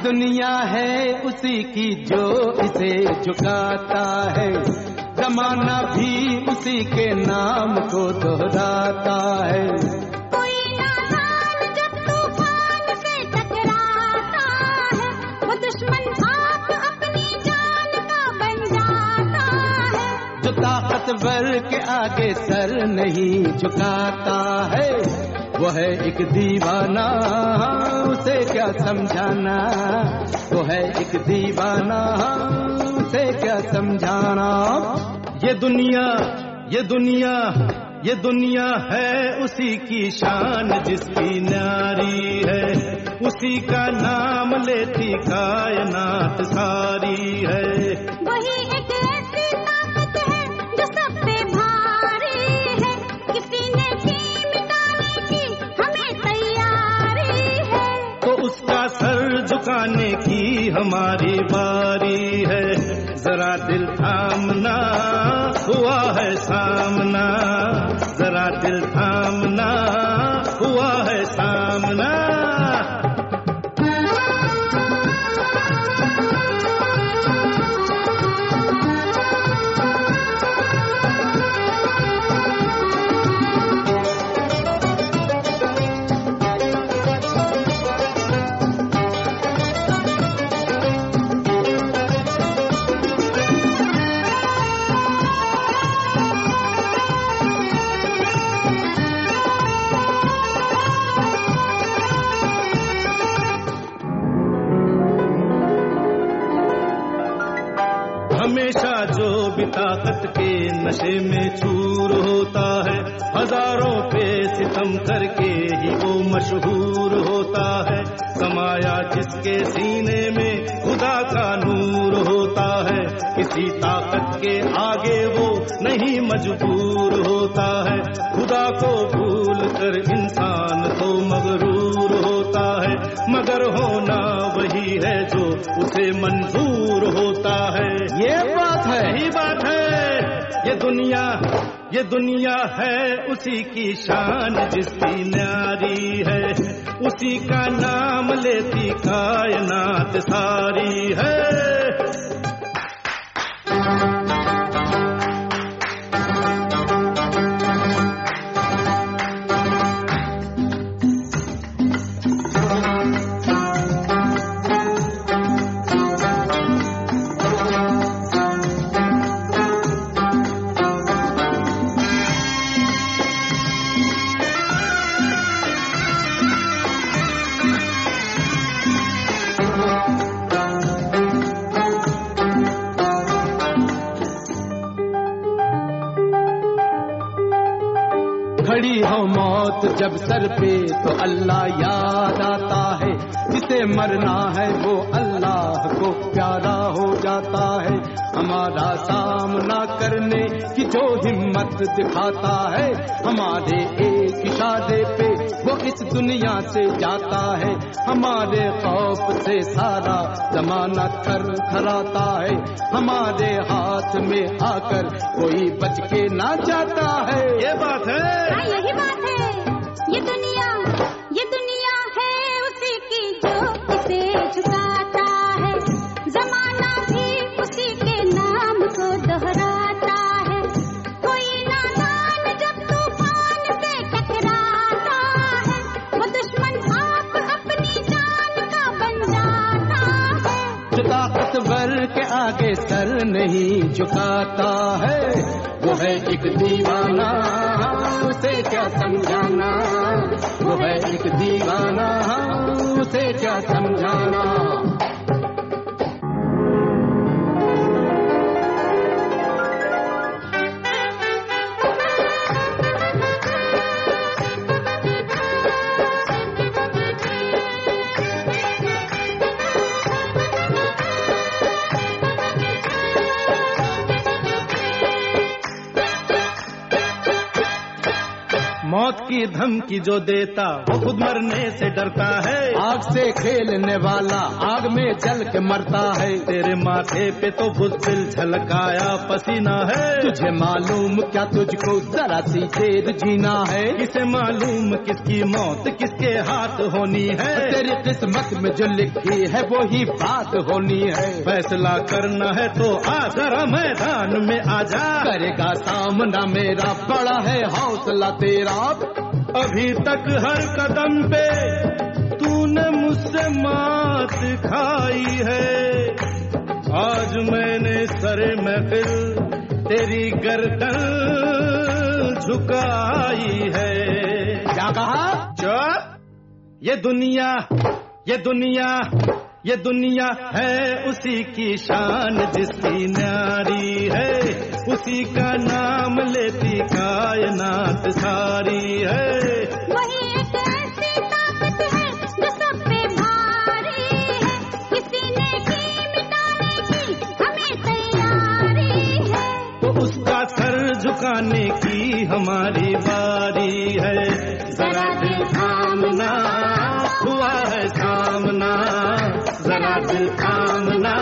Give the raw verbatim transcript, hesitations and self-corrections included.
दुनिया है उसी की जो इसे झुकाता है, जमाना भी उसी के नाम को दोहराता है। कोई नादान जब तूफान से टकराता है, वो दुश्मन आप अपनी जान का बन जाता है। जो ताकतवर के आगे सर नहीं झुकाता है, वो है एक दीवाना, उसे क्या समझाना। वो है एक दीवाना, उसे क्या समझाना। ये दुनिया ये दुनिया ये दुनिया है उसी की शान जिसकी न्यारी है, उसी का नाम लेती कायनात सारी है। वही एक ऐसी ताकत है जो सब पे भारी है, किसी ने भी मिटाने की हमें तैयारी है। तो उसका सर झुकाने की हमारी बारी है। जरा दिल थामना, हुआ है सामना। जरा दिल थामना, हुआ है सामना। हमेशा जो भी ताकत के नशे में चूर होता है, हजारों पे सितम करके ही वो मशहूर होता है। समाया जिसके सीने में खुदा का नूर होता है, किसी ताकत के आगे वो नहीं मजबूर होता है। खुदा को भूल कर इंसान तो मगरूर होता है, मगर होना वही है जो उसे मंजूर होता है। ये बात है, यही बात है। ये दुनिया ये दुनिया है उसी की शान जिसकी न्यारी है, उसी का नाम लेती कायनात सारी है। खड़ी हो मौत जब सर पे तो अल्लाह याद आता है, जिसे मरना है वो अल्लाह को प्यारा हो जाता है। हमारा सामना करने की जो हिम्मत दिखाता है, हमारे एक इशारे पे वो इस दुनिया से जाता है। हमारे खौफ से सारा जमाना थर थराता है, हमारे हाथ में आकर कोई बच के ना जाता है। ये बात है, हाँ यही बात है। ये दुनिया ये दुनिया है उसी की जो इसे झुकाता है, जमाना भी उसी के नाम को दोहराता है। कोई नादान जब तूफान से टकराता है, वो दुश्मन आप अपनी जान का बन जाता है। जो ताकतवर के आगे सर नहीं झुकाता है, वो है एक दीवाना, उसे क्या समझाना। वो है एक दीवाना, उसे क्या समझाना। मौत की धमकी जो देता वो खुद मरने से डरता है। आग से खेलने वाला आग में जल के मरता है। तेरे माथे पे तो बुज़दिल झलकाया पसीना है। तुझे मालूम क्या तुझको जरा सी देर जीना है। किसे मालूम किसकी मौत किसके हाथ होनी है। तेरी किस्मत में जो लिखी है वो ही बात होनी है। फैसला करना है तो आ जरा मैदान में आजा। करेगा सामना मेरा बड़ा है हौसला तेरा। अभी तक हर कदम पे तूने मुझसे मात खाई है। आज मैंने सरे महफिल तेरी गर्दन झुकाई है। क्या कहा? चुप! ये दुनिया ये दुनिया ये दुनिया है उसी की शान जिसकी न्यारी है। उसी का नाम लेती कायनात सारी है। वही एक ऐसी ताकत है जो सब पे भारी है। किसी ने की मिटाने की हमें तैयारी है। तो उसका सर झुकाने की हमारी बारी है। जरा दिल थामना हुआ है सामना। जरा दिल थामना